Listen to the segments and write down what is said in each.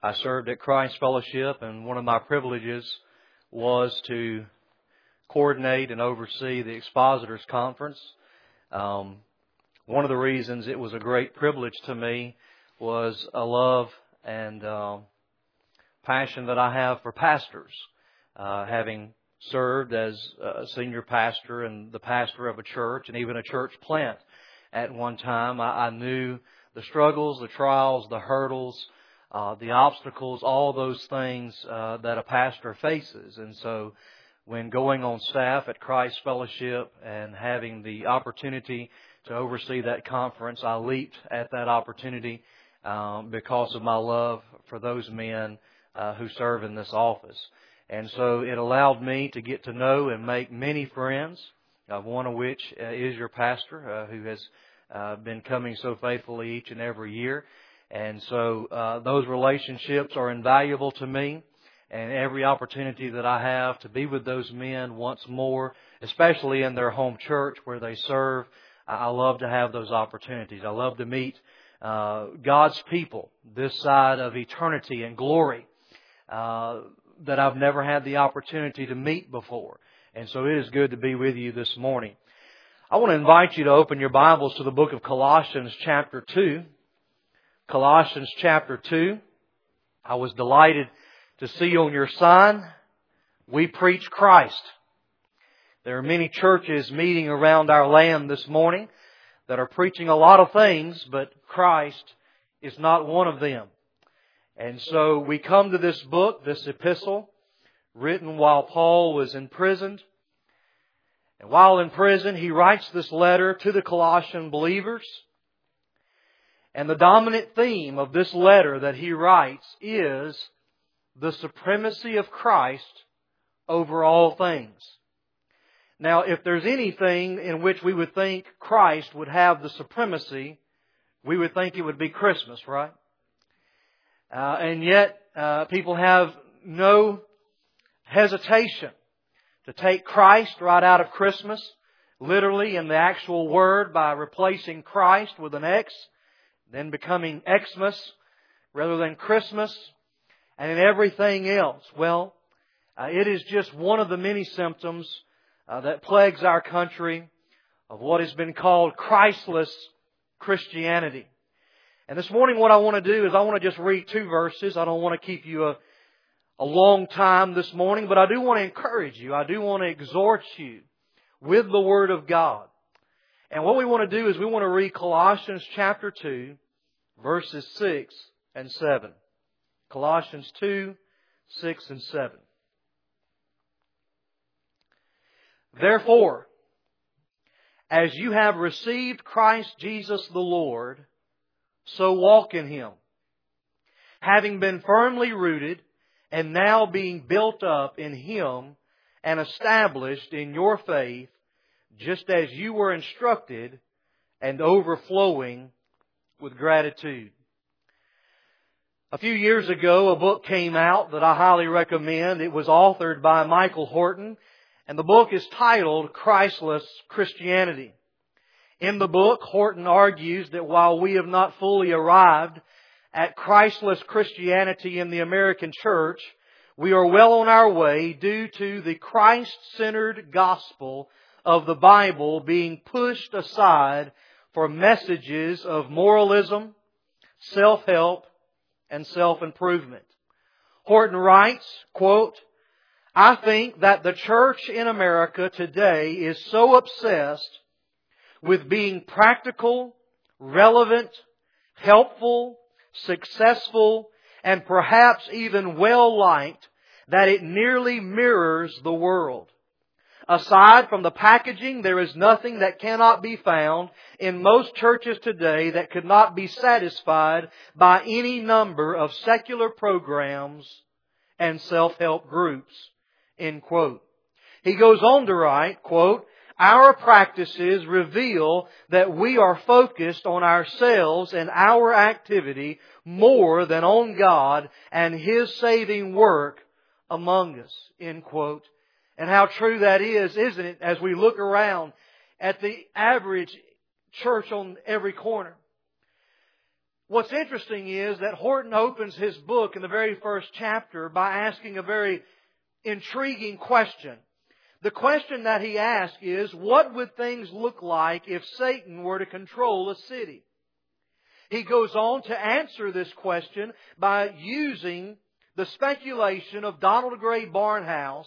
I served at Christ Fellowship, and one of my privileges was to coordinate and oversee the Expositors Conference. One of the reasons it was a great privilege to me was a love and passion that I have for pastors. Having served as a senior pastor and the pastor of a church and even a church plant at one time, I knew the struggles, the trials, the hurdles, the obstacles, all those things that a pastor faces. And so when going on staff at Christ Fellowship and having the opportunity to oversee that conference, I leaped at that opportunity because of my love for those men who serve in this office. And so it allowed me to get to know and make many friends, one of which is your pastor, who has been coming so faithfully each and every year. And so those relationships are invaluable to me, and every opportunity that I have to be with those men once more, especially in their home church where they serve, I love to have those opportunities. I love to meet God's people this side of eternity and glory that I've never had the opportunity to meet before. And so it is good to be with you this morning. I want to invite you to open your Bibles to the book of Colossians chapter 2. Colossians chapter 2. I was delighted to see on your sign, "We preach Christ." There are many churches meeting around our land this morning that are preaching a lot of things, but Christ is not one of them. And so we come to this book, this epistle, written while Paul was imprisoned. And while in prison, he writes this letter to the Colossian believers. And the dominant theme of this letter that he writes is the supremacy of Christ over all things. Now, if there's anything in which we would think Christ would have the supremacy, we would think it would be Christmas, right? And yet, people have no hesitation to take Christ right out of Christmas, literally in the actual word, by replacing Christ with an X, then becoming Xmas rather than Christmas, and in everything else. Well, it is just one of the many symptoms that plagues our country of what has been called Christless Christianity. And this morning what I want to do is I want to just read 2 verses. I don't want to keep you a long time this morning, but I do want to encourage you. I do want to exhort you with the Word of God. And what we want to do is we want to read Colossians chapter 2, verses 6 and 7. Colossians 2, 6 and 7. Therefore, as you have received Christ Jesus the Lord, so walk in Him, having been firmly rooted and now being built up in Him and established in your faith, just as you were instructed, and overflowing with gratitude. A few years ago, a book came out that I highly recommend. It was authored by Michael Horton, and the book is titled Christless Christianity. In the book, Horton argues that while we have not fully arrived at Christless Christianity in the American church, we are well on our way due to the Christ-centered gospel of the Bible being pushed aside for messages of moralism, self-help, and self-improvement. Horton writes, quote, "I think that the church in America today is so obsessed with being practical, relevant, helpful, successful, and perhaps even well-liked that it nearly mirrors the world. Aside from the packaging, there is nothing that cannot be found in most churches today that could not be satisfied by any number of secular programs and self-help groups." End quote. He goes on to write, quote, "Our practices reveal that we are focused on ourselves and our activity more than on God and His saving work among us." End quote. And how true that is, isn't it, as we look around at the average church on every corner. What's interesting is that Horton opens his book in the very first chapter by asking a very intriguing question. The question that he asks is, what would things look like if Satan were to control a city? He goes on to answer this question by using the speculation of Donald Gray Barnhouse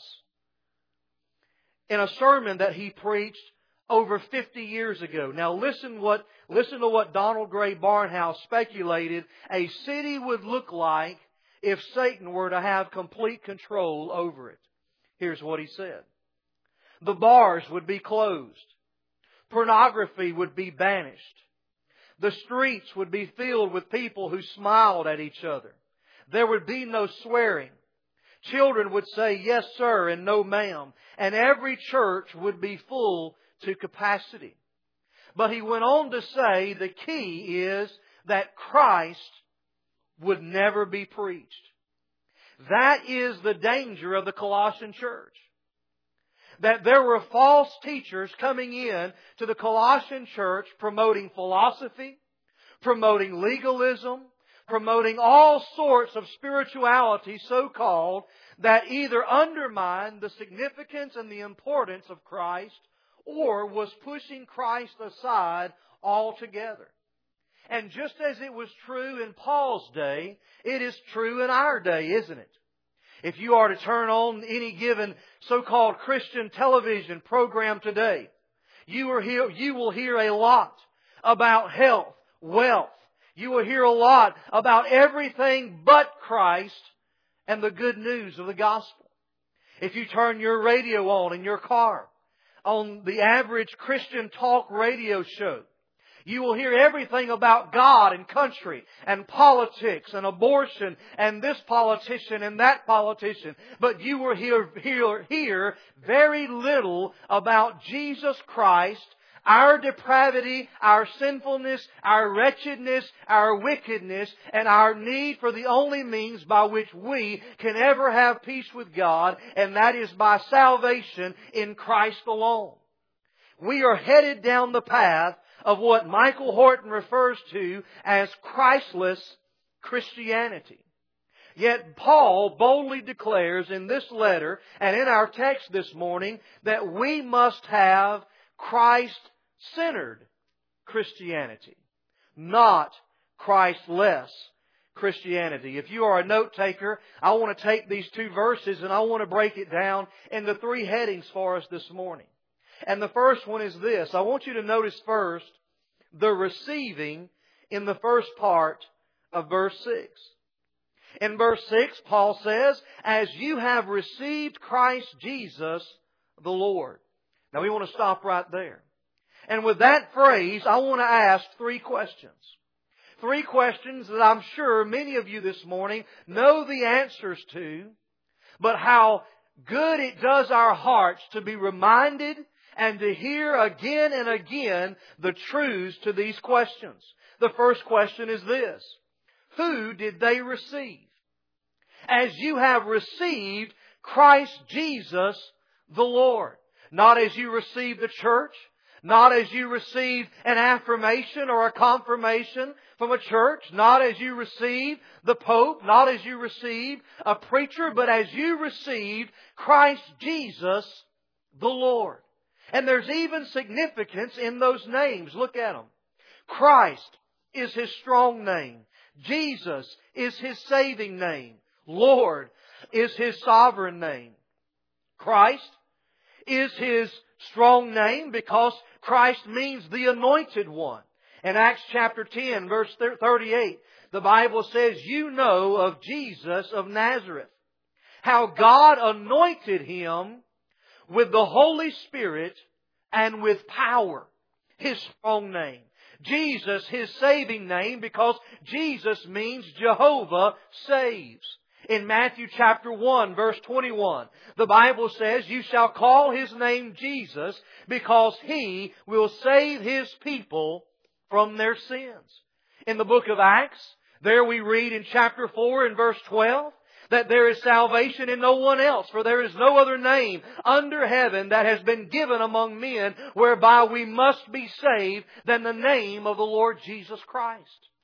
in a sermon that he preached over 50 years ago. Now listen to what Donald Gray Barnhouse speculated a city would look like if Satan were to have complete control over it. Here's what he said. The bars would be closed. Pornography would be banished. The streets would be filled with people who smiled at each other. There would be no swearing. Children would say yes sir and no ma'am. And every church would be full to capacity. But he went on to say the key is that Christ would never be preached. That is the danger of the Colossian church. That there were false teachers coming in to the Colossian church promoting philosophy, promoting legalism, promoting all sorts of spirituality, so-called, that either undermined the significance and the importance of Christ or was pushing Christ aside altogether. And just as it was true in Paul's day, it is true in our day, isn't it? If you are to turn on any given so-called Christian television program today, you will hear a lot about health, wealth. You will hear a lot about everything but Christ and the good news of the gospel. If you turn your radio on in your car, on the average Christian talk radio show, you will hear everything about God and country and politics and abortion and this politician and that politician. But you will hear very little about Jesus Christ, our depravity, our sinfulness, our wretchedness, our wickedness, and our need for the only means by which we can ever have peace with God, and that is by salvation in Christ alone. We are headed down the path of what Michael Horton refers to as Christless Christianity. Yet Paul boldly declares in this letter and in our text this morning that we must have Christ-centered Christianity, not Christless Christianity. If you are a note taker, I want to take these two verses and I want to break it down into three headings for us this morning. And the first one is this. I want you to notice first the receiving in the first part of verse 6. In verse 6, Paul says, as you have received Christ Jesus the Lord. Now we want to stop right there. And with that phrase, I want to ask three questions. Three questions that I'm sure many of you this morning know the answers to, but how good it does our hearts to be reminded and to hear again and again the truths to these questions. The first question is this. Who did they receive? As you have received Christ Jesus the Lord. Not as you received the church, not as you received an affirmation or a confirmation from a church, not as you received the Pope, not as you received a preacher, but as you received Christ Jesus the Lord. And there's even significance in those names. Look at them. Christ is His strong name. Jesus is His saving name. Lord is His sovereign name. Christ is His strong name because Christ means the anointed one. In Acts chapter 10, verse 38, the Bible says, you know of Jesus of Nazareth, how God anointed Him with the Holy Spirit and with power. His strong name. Jesus, His saving name, because Jesus means Jehovah saves. In Matthew chapter 1, verse 21, the Bible says, you shall call His name Jesus because He will save His people from their sins. In the book of Acts, there we read in chapter 4 and verse 12, that there is salvation in no one else, for there is no other name under heaven that has been given among men whereby we must be saved than the name of the Lord Jesus Christ.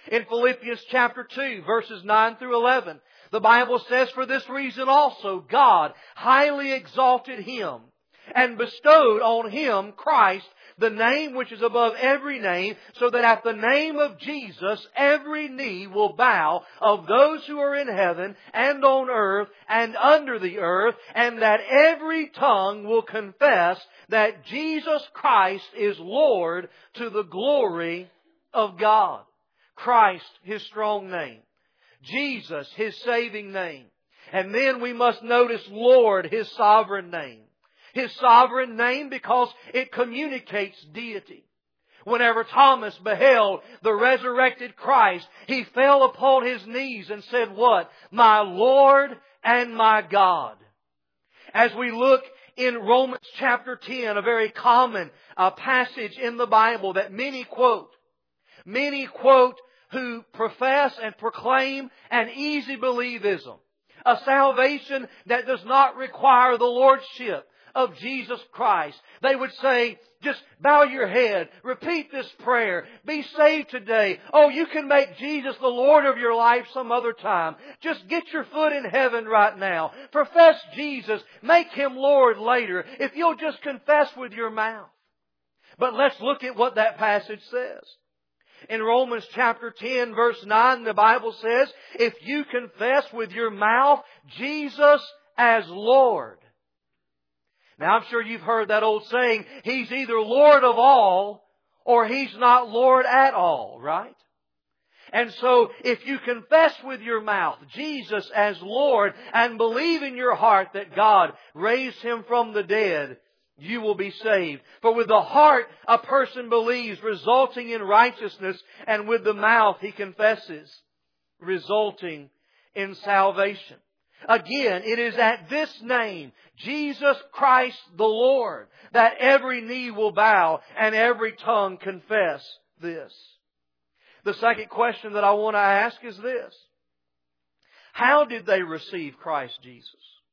In Philippians chapter 2, verses 9 through 11, the Bible says, "For this reason also God highly exalted Him and bestowed on Him, Christ, the name which is above every name, so that at the name of Jesus every knee will bow, of those who are in heaven and on earth and under the earth, and that every tongue will confess that Jesus Christ is Lord, to the glory of God." Christ, His strong name. Jesus, His saving name. And then we must notice Lord, His sovereign name. His sovereign name because it communicates deity. Whenever Thomas beheld the resurrected Christ, he fell upon his knees and said, what? "My Lord and my God." As we look in Romans chapter 10, a very common passage in the Bible that many quote who profess and proclaim an easy believism, a salvation that does not require the lordship of Jesus Christ. They would say, just bow your head, repeat this prayer, be saved today. Oh, you can make Jesus the Lord of your life some other time. Just get your foot in heaven right now. Profess Jesus, make Him Lord later, if you'll just confess with your mouth. But let's look at what that passage says. In Romans chapter 10, verse 9, the Bible says, "If you confess with your mouth Jesus as Lord." Now, I'm sure you've heard that old saying, He's either Lord of all or He's not Lord at all, right? And so, if you confess with your mouth Jesus as Lord and believe in your heart that God raised Him from the dead, you will be saved. For with the heart a person believes, resulting in righteousness, and with the mouth he confesses, resulting in salvation. Again, it is at this name, Jesus Christ the Lord, that every knee will bow and every tongue confess this. The second question that I want to ask is this: how did they receive Christ Jesus?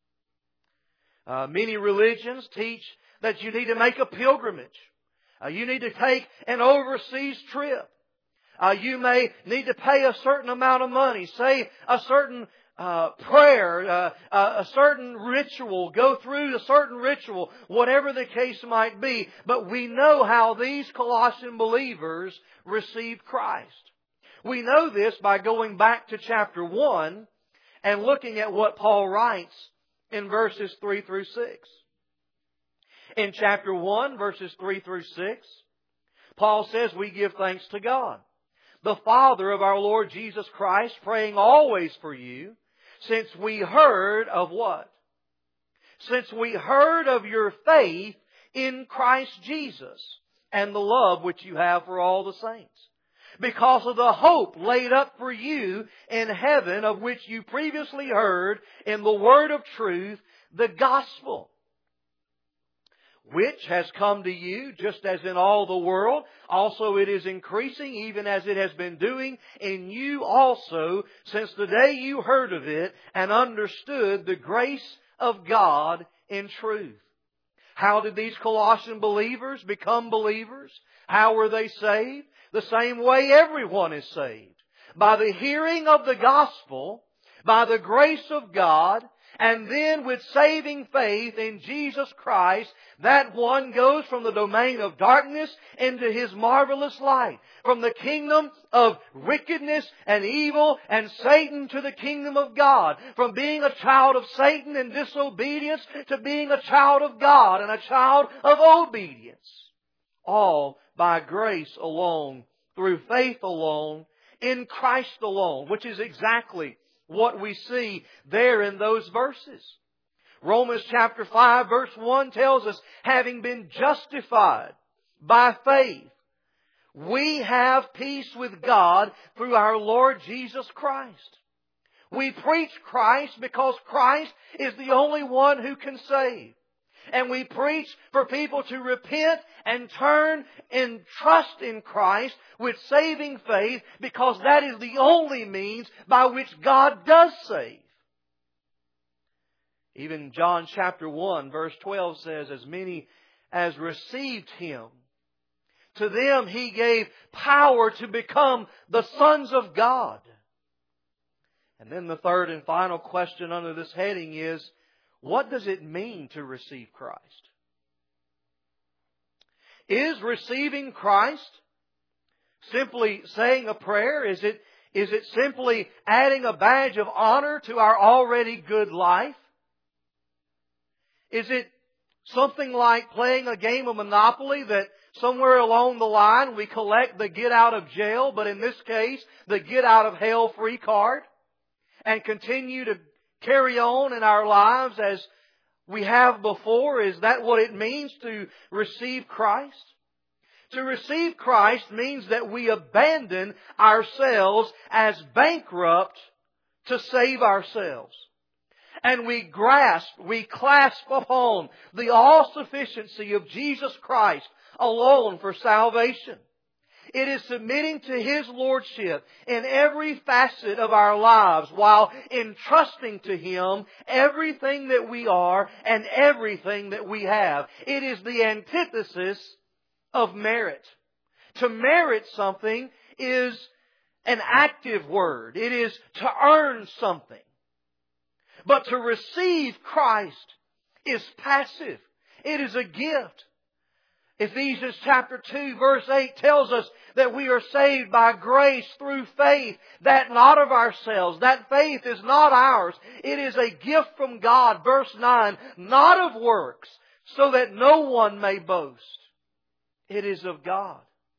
Many religions teach that you need to make a pilgrimage. You need to take an overseas trip. You may need to pay a certain amount of money, say a certain prayer, a certain ritual, go through a certain ritual, whatever the case might be. But we know how these Colossian believers received Christ. We know this by going back to chapter 1 and looking at what Paul writes in verses 3 through 6. In chapter 1, verses 3 through 6, Paul says, "We give thanks to God, the Father of our Lord Jesus Christ, praying always for you, since we heard of" what? "Since we heard of your faith in Christ Jesus and the love which you have for all the saints, because of the hope laid up for you in heaven, of which you previously heard in the word of truth, the gospel, which has come to you, just as in all the world. Also it is increasing, even as it has been doing in you also, since the day you heard of it and understood the grace of God in truth." How did these Colossian believers become believers? How were they saved? The same way everyone is saved. By the hearing of the gospel, by the grace of God, and then with saving faith in Jesus Christ, that one goes from the domain of darkness into His marvelous light. From the kingdom of wickedness and evil and Satan to the kingdom of God. From being a child of Satan and disobedience to being a child of God and a child of obedience. All by grace alone, through faith alone, in Christ alone, which is exactly what we see there in those verses. Romans chapter 5 verse 1 tells us, having been justified by faith, we have peace with God through our Lord Jesus Christ. We preach Christ because Christ is the only one who can save. And we preach for people to repent and turn and trust in Christ with saving faith, because that is the only means by which God does save. Even John chapter 1 verse 12 says, "As many as received Him, to them He gave power to become the sons of God. And then the third and final question under this heading is, what does it mean to receive Christ? Is receiving Christ simply saying a prayer? Is it simply adding a badge of honor to our already good life? Is it something like playing a game of Monopoly that somewhere along the line we collect the get out of jail, but in this case, the get out of hell free card, and continue to carry on in our lives as we have before? Is that what it means to receive Christ? To receive Christ means that we abandon ourselves as bankrupt to save ourselves. And we clasp upon the all-sufficiency of Jesus Christ alone for salvation. It is submitting to His Lordship in every facet of our lives while entrusting to Him everything that we are and everything that we have. It is the antithesis of merit. To merit something is an active word. It is to earn something. But to receive Christ is passive. It is a gift. Ephesians chapter 2 verse 8 tells us that we are saved by grace through faith, that not of ourselves. That faith is not ours. It is a gift from God. Verse 9, not of works, so that no one may boast. It is of God.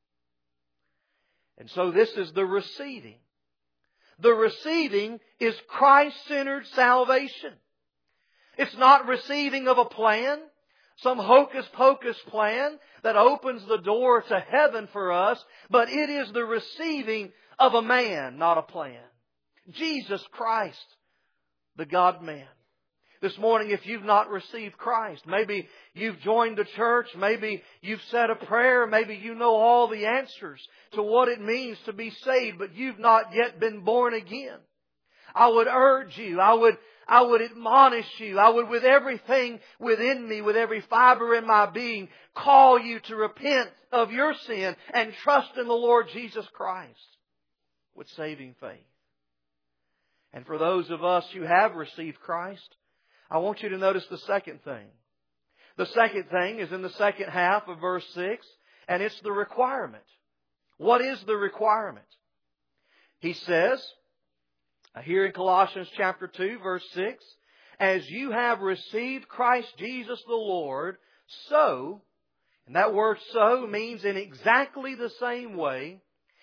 And so this is the receiving. The receiving is Christ-centered salvation. It's not receiving of a plan, some hocus-pocus plan that opens the door to heaven for us, but it is the receiving of a man, not a plan. Jesus Christ, the God-man. This morning, if you've not received Christ, maybe you've joined the church, maybe you've said a prayer, maybe you know all the answers to what it means to be saved, but you've not yet been born again. I would urge you, I would admonish you, I would with everything within me, with every fiber in my being, call you to repent of your sin and trust in the Lord Jesus Christ with saving faith. And for those of us who have received Christ, I want you to notice the second thing. The second thing is in the second half of verse 6, and it's the requirement. What is the requirement? He says, here in Colossians chapter 2, verse 6, as you have received Christ Jesus the Lord, so, and that word so means in exactly the same way,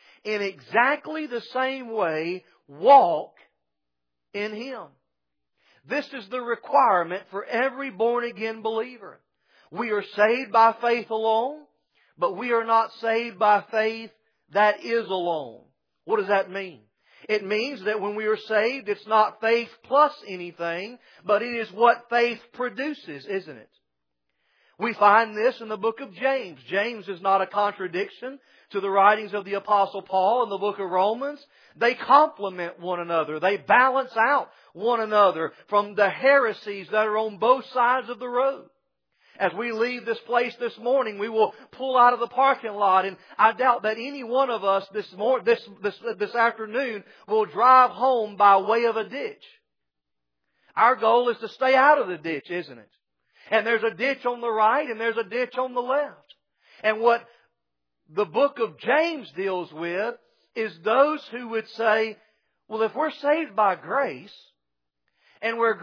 walk in Him. This is the requirement for every born-again believer. We are saved by faith alone, but we are not saved by faith that is alone. What does that mean? It means that when we are saved, it's not faith plus anything, but it is what faith produces, isn't it? We find this in the book of James. James is not a contradiction to the writings of the Apostle Paul in the book of Romans. They complement one another. They balance out one another from the heresies that are on both sides of the road. As we leave this place this morning, we will pull out of the parking lot, and I doubt that any one of us this afternoon will drive home by way of a ditch. Our goal is to stay out of the ditch, isn't it? And there's a ditch on the right and there's a ditch on the left. And what the book of James deals with is those who would say, well, if we're saved by grace, and where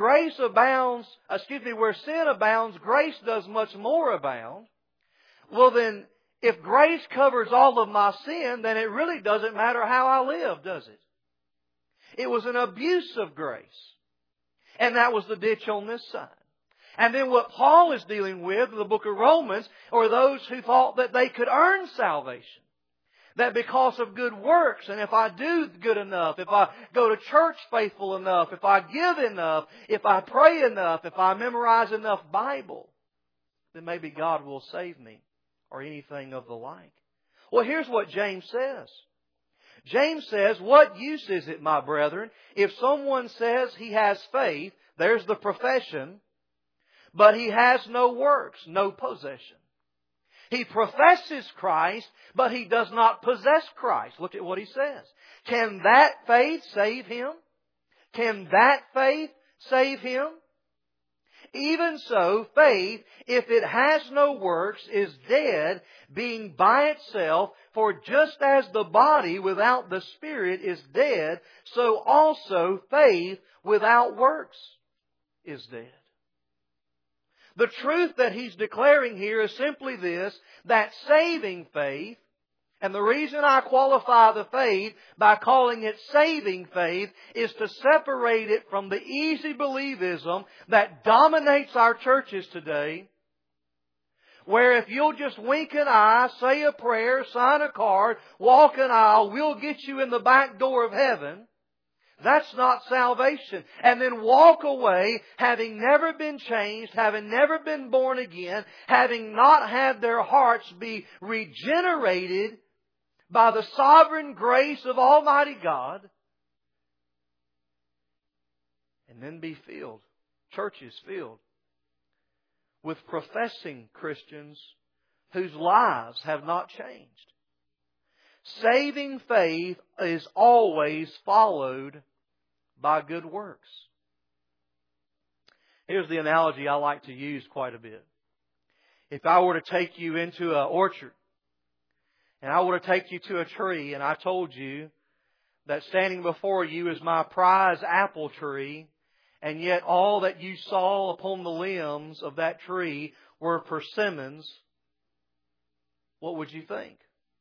sin abounds, grace does much more abound. Well then, if grace covers all of my sin, then it really doesn't matter how I live, does it? It was an abuse of grace. And that was the ditch on this side. And then what Paul is dealing with in the book of Romans are those who thought that they could earn salvation. That because of good works, and if I do good enough, if I go to church faithful enough, if I give enough, if I pray enough, if I memorize enough Bible, then maybe God will save me, or anything of the like. Well, here's what James says. James says, what use is it, my brethren, if someone says he has faith, there's the profession, but he has no works, no possession. He professes Christ, but he does not possess Christ. Look at what he says. Can that faith save him? Can that faith save him? Even so, faith, if it has no works, is dead, being by itself. For just as the body without the Spirit is dead, so also faith without works is dead. The truth that he's declaring here is simply this, that saving faith, and the reason I qualify the faith by calling it saving faith is to separate it from the easy believism that dominates our churches today, where if you'll just wink an eye, say a prayer, sign a card, walk an aisle, we'll get you in the back door of heaven. That's not salvation. And then walk away having never been changed, having never been born again, having not had their hearts be regenerated by the sovereign grace of Almighty God, and then be filled, churches filled, with professing Christians whose lives have not changed. Saving faith is always followed by good works. Here's the analogy I like to use quite a bit. If I were to take you into an orchard, and I were to take you to a tree, and I told you that standing before you is my prize apple tree, and yet all that you saw upon the limbs of that tree were persimmons, what would you think?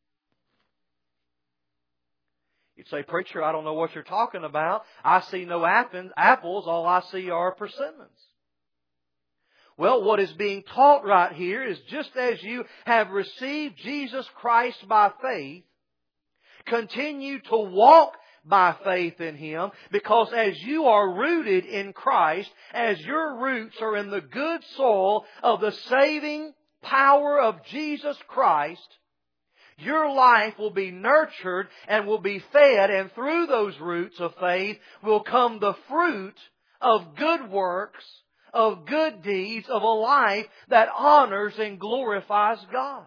You'd say, "Preacher, I don't know what you're talking about. I see no apples. All I see are persimmons." Well, what is being taught right here is just as you have received Jesus Christ by faith, continue to walk by faith in Him, because as you are rooted in Christ, as your roots are in the good soil of the saving power of Jesus Christ, your life will be nurtured and will be fed, and through those roots of faith will come the fruit of good works, of good deeds, of a life that honors and glorifies God.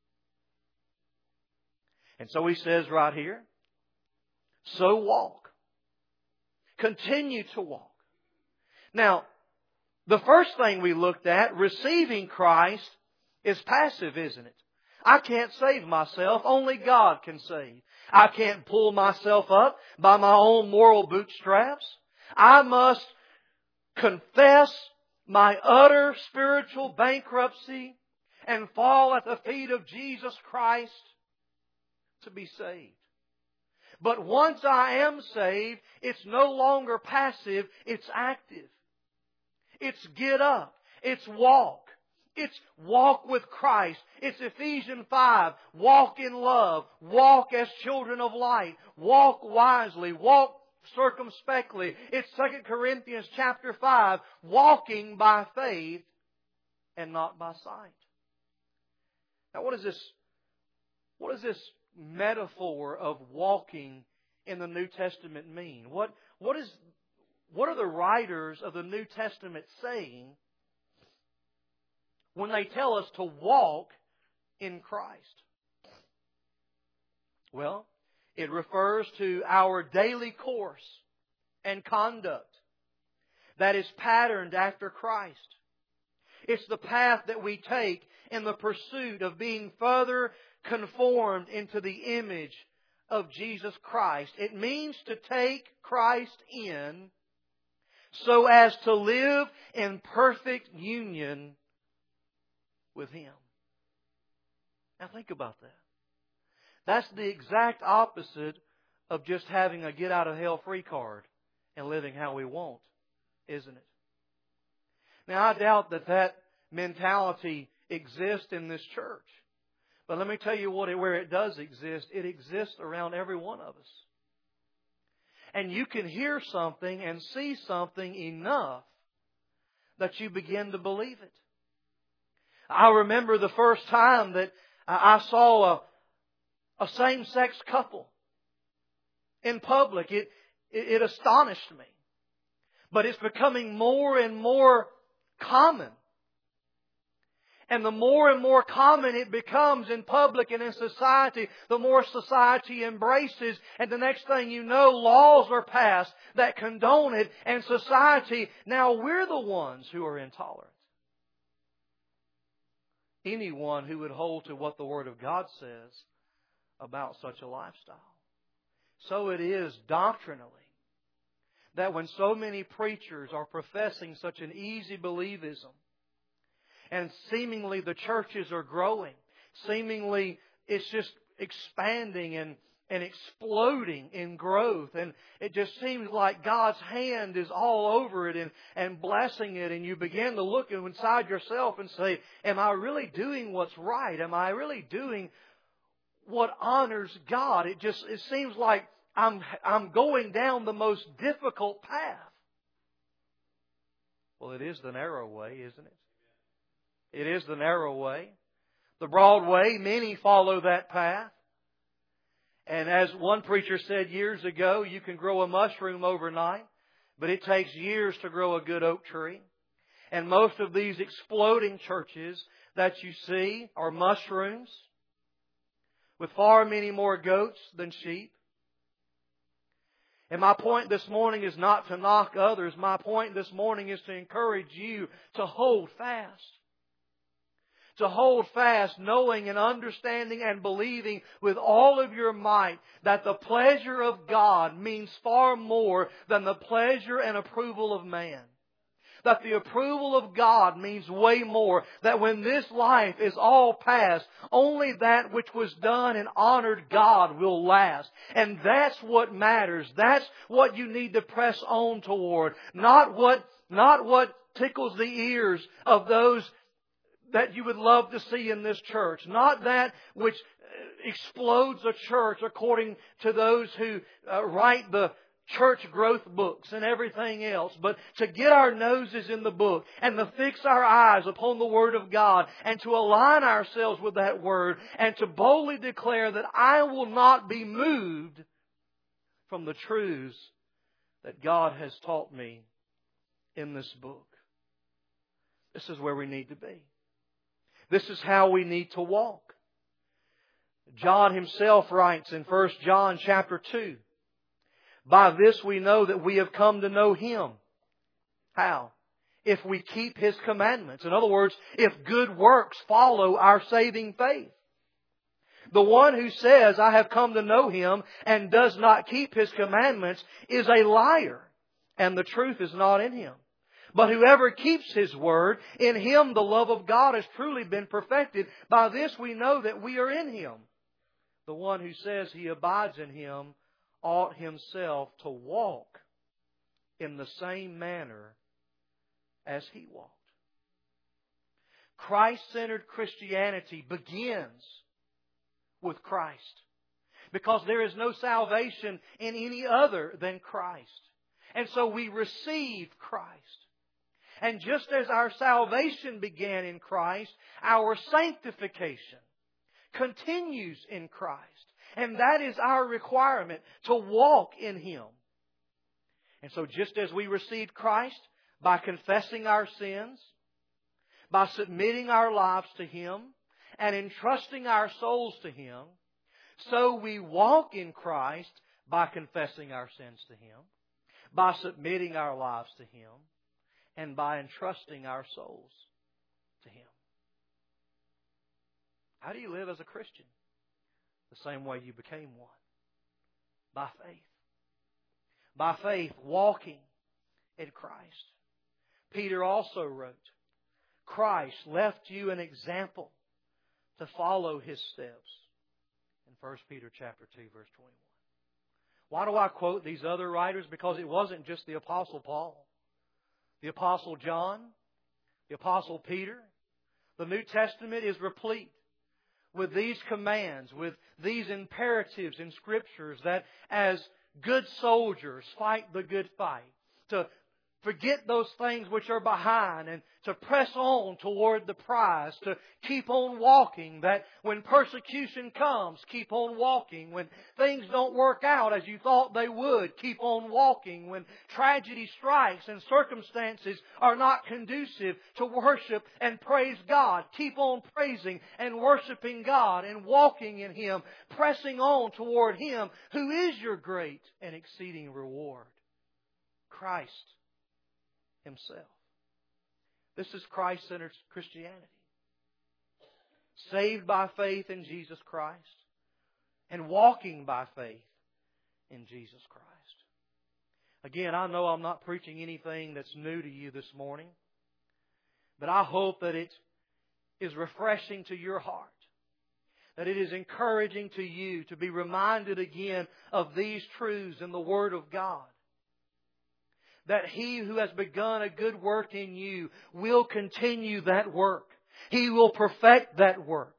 And so he says right here, so walk. Continue to walk. Now, the first thing we looked at, receiving Christ, is passive, isn't it? I can't save myself. Only God can save. I can't pull myself up by my own moral bootstraps. I must confess my utter spiritual bankruptcy and fall at the feet of Jesus Christ to be saved. But once I am saved, it's no longer passive, it's active. It's get up. It's walk. It's walk with Christ. It's Ephesians 5. Walk in love. Walk as children of light. Walk wisely. Walk circumspectly. It's 2 Corinthians chapter 5. Walking by faith and not by sight. Now what is this metaphor of walking in the New Testament mean? What are the writers of the New Testament saying when they tell us to walk in Christ? Well, it refers to our daily course and conduct that is patterned after Christ. It's the path that we take in the pursuit of being further conformed into the image of Jesus Christ. It means to take Christ in so as to live in perfect union with Him. Now think about that. That's the exact opposite of just having a get out of hell free card and living how we want, isn't it? Now I doubt that mentality exists in this church. But let me tell you where it does exist. It exists around every one of us. And you can hear something and see something enough that you begin to believe it. I remember the first time that I saw a same-sex couple in public. It astonished me. But it's becoming more and more common. And the more and more common it becomes in public and in society, the more society embraces. And the next thing you know, laws are passed that condone it. And society, now we're the ones who are intolerant. Anyone who would hold to what the Word of God says about such a lifestyle. So it is doctrinally that when so many preachers are professing such an easy believism, and seemingly the churches are growing, seemingly it's just expanding and exploding in growth, and it just seems like God's hand is all over it and blessing it, and you begin to look inside yourself and say, am I really doing what's right? Am I really doing what honors God? It seems like I'm going down the most difficult path. Well, it is the narrow way, isn't it? It is the narrow way. The broad way, many follow that path. And as one preacher said years ago, you can grow a mushroom overnight, but it takes years to grow a good oak tree. And most of these exploding churches that you see are mushrooms with far many more goats than sheep. And my point this morning is not to knock others. My point this morning is to encourage you to hold fast. To hold fast, knowing and understanding and believing with all of your might that the pleasure of God means far more than the pleasure and approval of man. That the approval of God means way more. That when this life is all past, only that which was done and honored God will last. And that's what matters. That's what you need to press on toward. Not what tickles the ears of those that you would love to see in this church. Not that which explodes a church according to those who write the church growth books and everything else. But to get our noses in the book and to fix our eyes upon the Word of God and to align ourselves with that Word and to boldly declare that I will not be moved from the truths that God has taught me in this book. This is where we need to be. This is how we need to walk. John himself writes in 1 John chapter 2, by this we know that we have come to know Him. How? If we keep His commandments. In other words, if good works follow our saving faith. The one who says, I have come to know Him and does not keep His commandments is a liar, and the truth is not in him. But whoever keeps His word, in him the love of God has truly been perfected. By this we know that we are in Him. The one who says he abides in Him ought himself to walk in the same manner as He walked. Christ-centered Christianity begins with Christ, because there is no salvation in any other than Christ. And so we receive Christ. And just as our salvation began in Christ, our sanctification continues in Christ. And that is our requirement, to walk in Him. And so just as we received Christ by confessing our sins, by submitting our lives to Him, and entrusting our souls to Him, so we walk in Christ by confessing our sins to Him, by submitting our lives to Him, and by entrusting our souls to Him. How do you live as a Christian? The same way you became one. By faith. By faith, walking in Christ. Peter also wrote, Christ left you an example to follow His steps. In 1 Peter chapter 2, verse 21. Why do I quote these other writers? Because it wasn't just the Apostle Paul. The Apostle John, the Apostle Peter. The New Testament is replete with these commands, with these imperatives in Scriptures that as good soldiers fight the good fight. To forget those things which are behind and to press on toward the prize, to keep on walking, that when persecution comes, keep on walking. When things don't work out as you thought they would, keep on walking. When tragedy strikes and circumstances are not conducive to worship and praise God, keep on praising and worshiping God and walking in Him, pressing on toward Him who is your great and exceeding reward, Christ Himself. This is Christ-centered Christianity. Saved by faith in Jesus Christ and walking by faith in Jesus Christ. Again, I know I'm not preaching anything that's new to you this morning, but I hope that it is refreshing to your heart, that it is encouraging to you to be reminded again of these truths in the Word of God. That He who has begun a good work in you will continue that work. He will perfect that work.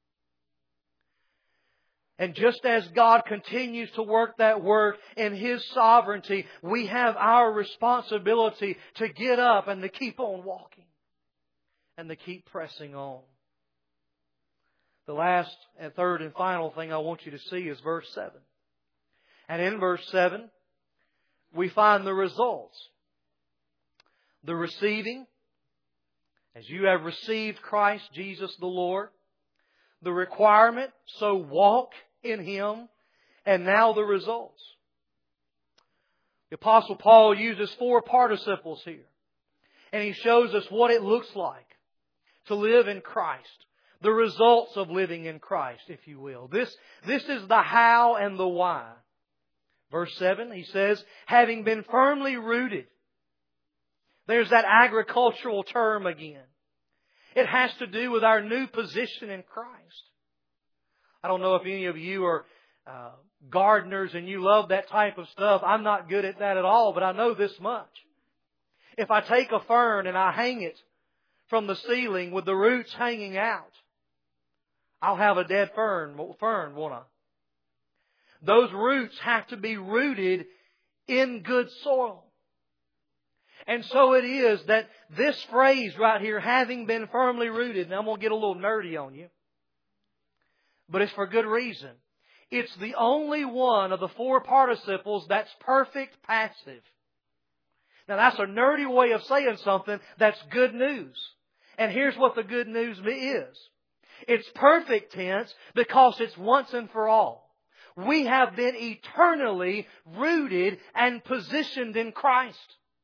And just as God continues to work that work in His sovereignty, we have our responsibility to get up and to keep on walking and to keep pressing on. The last and third and final thing I want you to see is verse 7. And in verse 7, we find the results. The receiving, as you have received Christ Jesus the Lord. The requirement, so walk in Him. And now the results. The Apostle Paul uses 4 participles here. And he shows us what it looks like to live in Christ. The results of living in Christ, if you will. This is the how and the why. Verse 7, he says, having been firmly rooted. There's that agricultural term again. It has to do with our new position in Christ. I don't know if any of you are gardeners and you love that type of stuff. I'm not good at that at all, but I know this much. If I take a fern and I hang it from the ceiling with the roots hanging out, I'll have a dead fern, won't I? Those roots have to be rooted in good soil. And so it is that this phrase right here, having been firmly rooted, and I'm going to get a little nerdy on you, but it's for good reason. It's the only one of the 4 participles that's perfect passive. Now that's a nerdy way of saying something that's good news. And here's what the good news is. It's perfect tense because it's once and for all. We have been eternally rooted and positioned in Christ.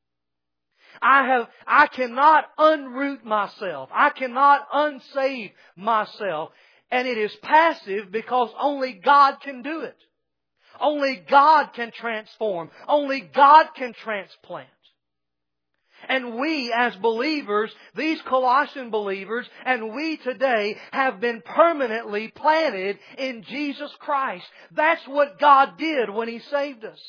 I cannot unroot myself. I cannot unsave myself. And it is passive because only God can do it. Only God can transform. Only God can transplant. And we as believers, these Colossian believers, and we today have been permanently planted in Jesus Christ. That's what God did when He saved us.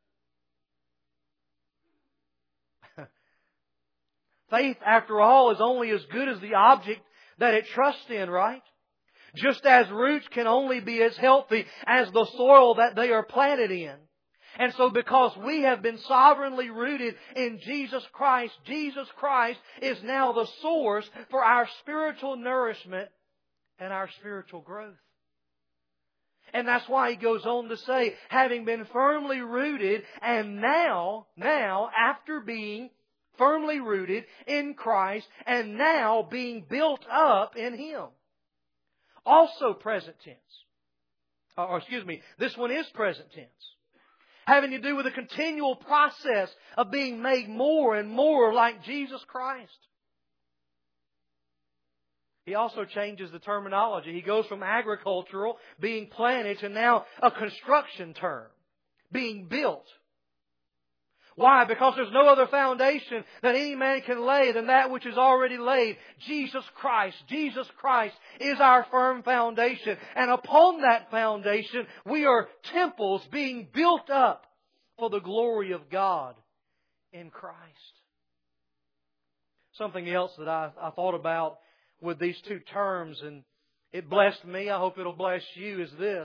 Faith, after all, is only as good as the object that it trusts in, right? Just as roots can only be as healthy as the soil that they are planted in. And so because we have been sovereignly rooted in Jesus Christ is now the source for our spiritual nourishment and our spiritual growth. And that's why he goes on to say, having been firmly rooted, and now, after being firmly rooted in Christ, and now being built up in Him. Also present tense. This one is present tense. Having to do with a continual process of being made more and more like Jesus Christ. He also changes the terminology. He goes from agricultural, being planted, to now a construction term, being built. Why? Because there's no other foundation that any man can lay than that which is already laid. Jesus Christ. Jesus Christ is our firm foundation. And upon that foundation, we are temples being built up for the glory of God in Christ. Something else that I thought about with these two terms, and it blessed me, I hope it'll bless you, is this.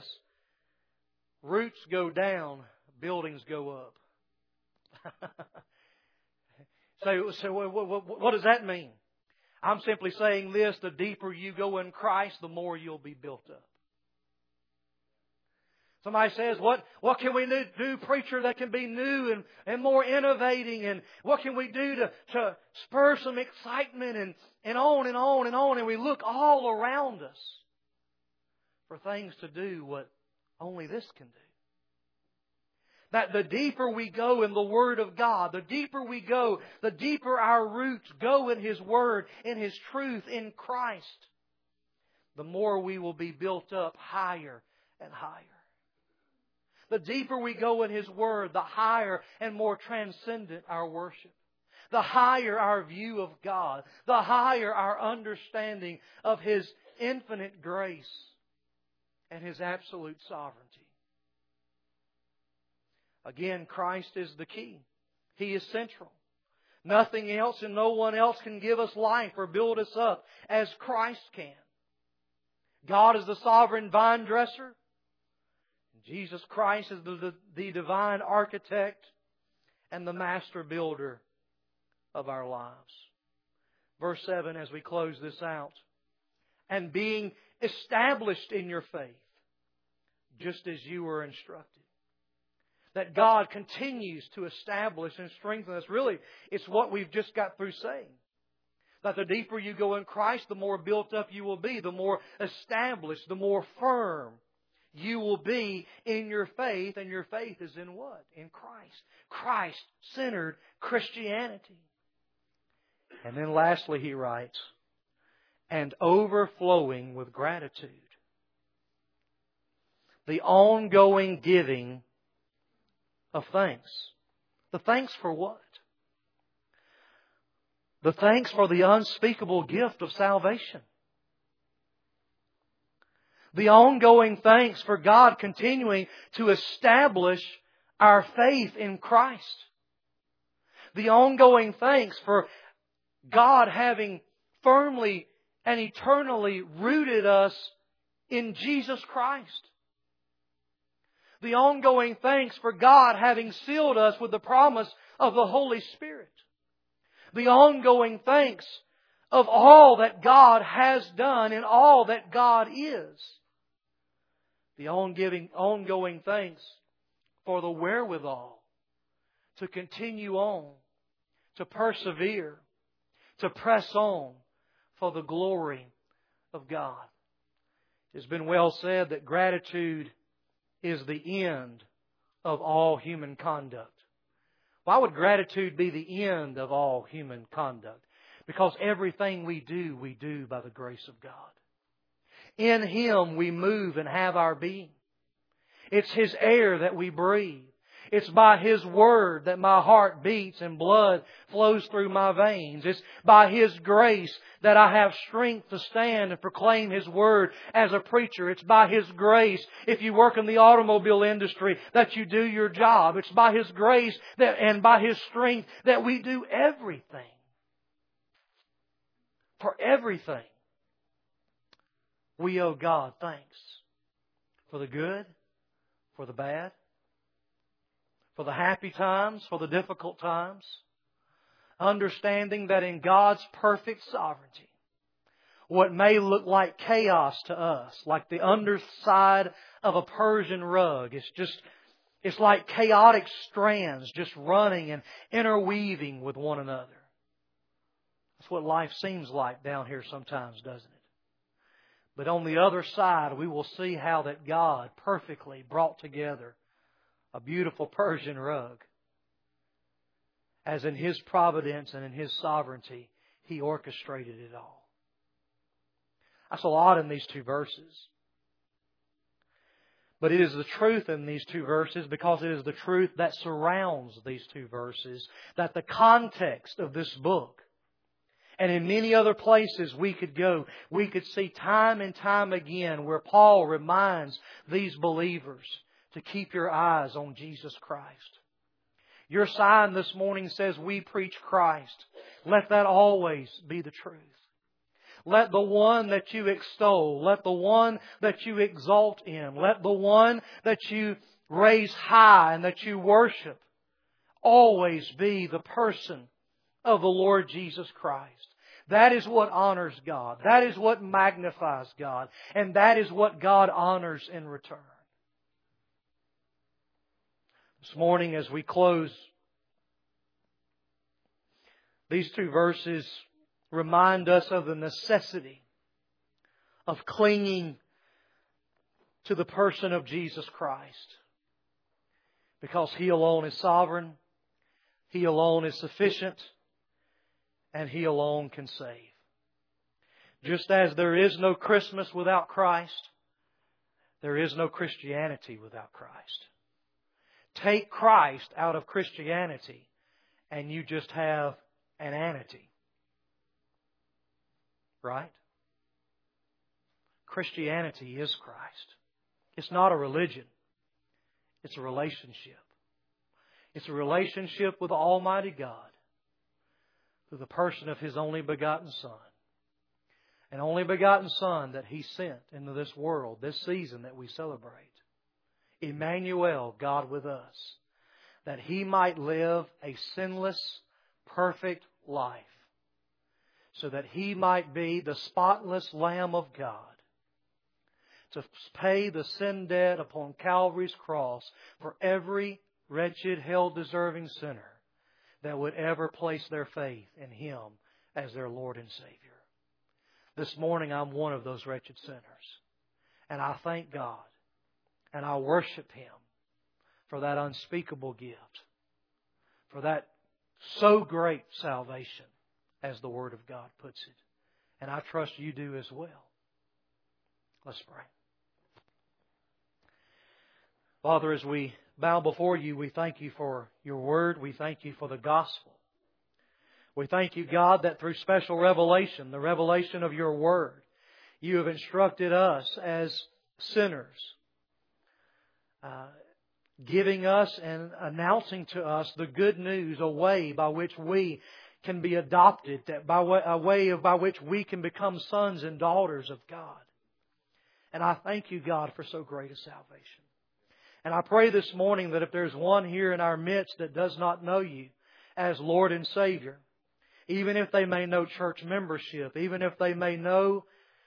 Roots go down, buildings go up. So what does that mean? I'm simply saying this: the deeper you go in Christ, the more you'll be built up. Somebody says, what can we do, preacher, that can be new and more innovating? And what can we do to spur some excitement and on and on and on? And we look all around us for things to do what only this can do. That the deeper we go in the Word of God, the deeper we go, the deeper our roots go in His Word, in His truth, in Christ, the more we will be built up higher and higher. The deeper we go in His Word, the higher and more transcendent our worship. The higher our view of God. The higher our understanding of His infinite grace and His absolute sovereignty. Again, Christ is the key. He is central. Nothing else and no one else can give us life or build us up as Christ can. God is the sovereign vine dresser. Jesus Christ is the divine architect and the master builder of our lives. Verse 7 as we close this out. And being established in your faith, just as you were instructed. That God continues to establish and strengthen us. Really, it's what we've just got through saying. That the deeper you go in Christ, the more built up you will be, the more established, the more firm you will be in your faith. And your faith is in what? In Christ. Christ-centered Christianity. And then lastly he writes, and overflowing with gratitude. The ongoing giving of thanks. The thanks for what? The thanks for the unspeakable gift of salvation. The ongoing thanks for God continuing to establish our faith in Christ. The ongoing thanks for God having firmly and eternally rooted us in Jesus Christ. The ongoing thanks for God having sealed us with the promise of the Holy Spirit. The ongoing thanks of all that God has done and all that God is. The ongoing thanks for the wherewithal to continue on, to persevere, to press on for the glory of God. It's been well said that gratitude is the end of all human conduct. Why would gratitude be the end of all human conduct? Because everything we do by the grace of God. In Him we move and have our being. It's His air that we breathe. It's by His Word that my heart beats and blood flows through my veins. It's by His grace that I have strength to stand and proclaim His Word as a preacher. It's by His grace, if you work in the automobile industry, that you do your job. It's by His grace and by His strength that we do everything. For everything, we owe God thanks. For the good, for the bad, for the happy times, for the difficult times. Understanding that in God's perfect sovereignty, what may look like chaos to us, like the underside of a Persian rug, it's like chaotic strands just running and interweaving with one another. That's what life seems like down here sometimes, doesn't it? But on the other side, we will see how that God perfectly brought together a beautiful Persian rug. As in His providence and in His sovereignty, He orchestrated it all. That's a lot in these two verses. But it is the truth in these two verses, because it is the truth that surrounds these two verses, that the context of this book, and in many other places we could go, we could see time and time again where Paul reminds these believers to keep your eyes on Jesus Christ. Your sign this morning says we preach Christ. Let that always be the truth. Let the one that you extol, let the one that you exalt in, let the one that you raise high and that you worship always be the person of the Lord Jesus Christ. That is what honors God. That is what magnifies God. And that is what God honors in return. This morning as we close, these two verses remind us of the necessity of clinging to the person of Jesus Christ. Because He alone is sovereign, He alone is sufficient, and He alone can save. Just as there is no Christmas without Christ, there is no Christianity without Christ. Take Christ out of Christianity, and you just have an anity. Right? Christianity is Christ. It's not a religion. It's a relationship. It's a relationship with Almighty God through the person of His only begotten Son. An only begotten Son that He sent into this world, this season that we celebrate. Emmanuel, God with us. That He might live a sinless, perfect life. So that He might be the spotless Lamb of God. To pay the sin debt upon Calvary's cross for every wretched, hell-deserving sinner that would ever place their faith in Him as their Lord and Savior. This morning I'm one of those wretched sinners. And I thank God and I worship Him for that unspeakable gift. For that so great salvation, as the Word of God puts it. And I trust you do as well. Let's pray. Father, as we bow before You, we thank You for Your Word. We thank You for the Gospel. We thank You, God, that through special revelation, the revelation of Your Word, You have instructed us as sinners, giving us and announcing to us the good news, a way by which we can be adopted, a way by which we can become sons and daughters of God. And I thank You, God, for so great a salvation. And I pray this morning that if there's one here in our midst that does not know You as Lord and Savior, even if they may know church membership, even if they may know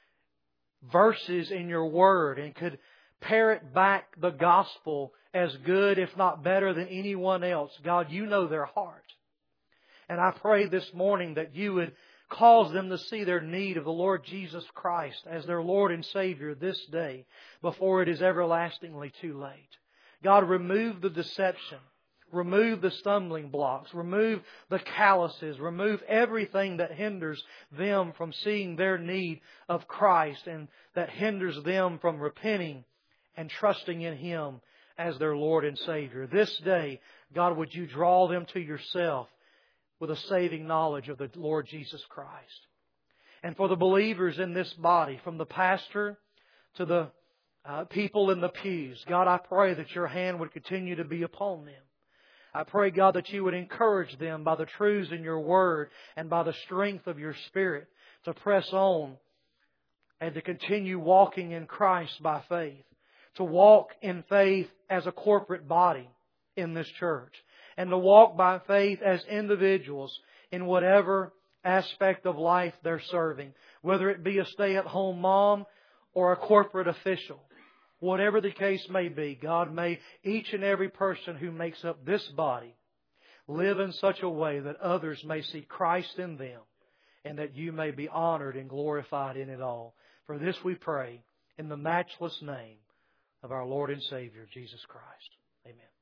verses in Your Word and could parrot back the gospel as good, if not better, than anyone else, God, You know their heart. And I pray this morning that You would cause them to see their need of the Lord Jesus Christ as their Lord and Savior this day before it is everlastingly too late. God, remove the deception. Remove the stumbling blocks. Remove the calluses. Remove everything that hinders them from seeing their need of Christ and that hinders them from repenting and trusting in Him as their Lord and Savior. This day, God, would You draw them to Yourself with a saving knowledge of the Lord Jesus Christ. And for the believers in this body, from the pastor to the people in the pews, God, I pray that Your hand would continue to be upon them. I pray, God, that You would encourage them by the truths in Your Word and by the strength of Your Spirit to press on and to continue walking in Christ by faith. To walk in faith as a corporate body in this church. And to walk by faith as individuals in whatever aspect of life they're serving. Whether it be a stay-at-home mom or a corporate official. Whatever the case may be, God, may each and every person who makes up this body live in such a way that others may see Christ in them and that You may be honored and glorified in it all. For this we pray in the matchless name of our Lord and Savior, Jesus Christ. Amen.